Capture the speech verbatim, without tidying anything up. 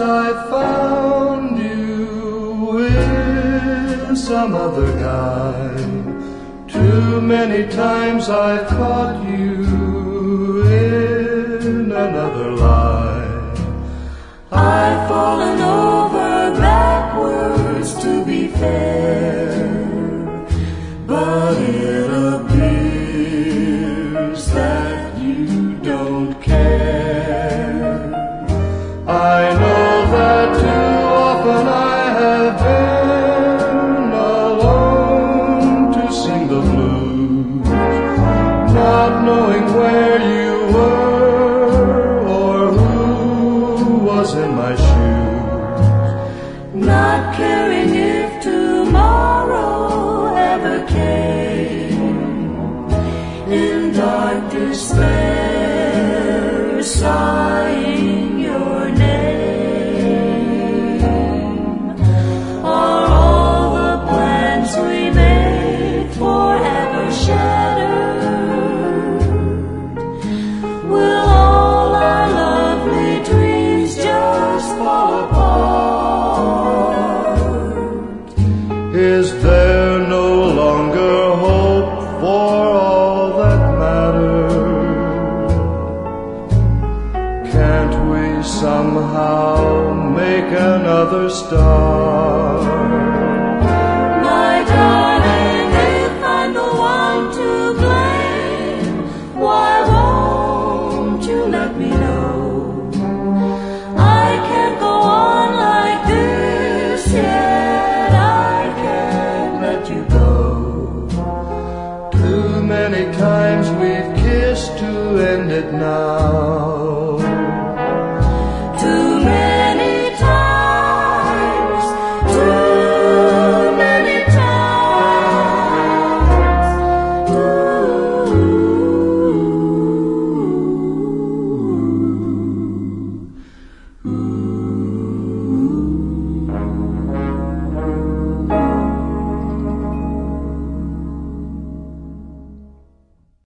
I found you with some other guy. Too many times I've caught you in another lie. I've fallen over backwards to be fair, but it appears that you don't care. I know that too often I have been alone to sing the blues, not knowing where you were or who was in my shoes, not caring if tomorrow ever came. In dark despair, sighing your name, are all the plans we made forever shattered? Will all our lovely dreams just fall apart? Is there no longer hope for all that matters? Can't we somehow make another start? My darling, if I'm the one to blame, why won't you let me know? I can't go on like this yet, I can't let you go. Too many times we've kissed to end it now.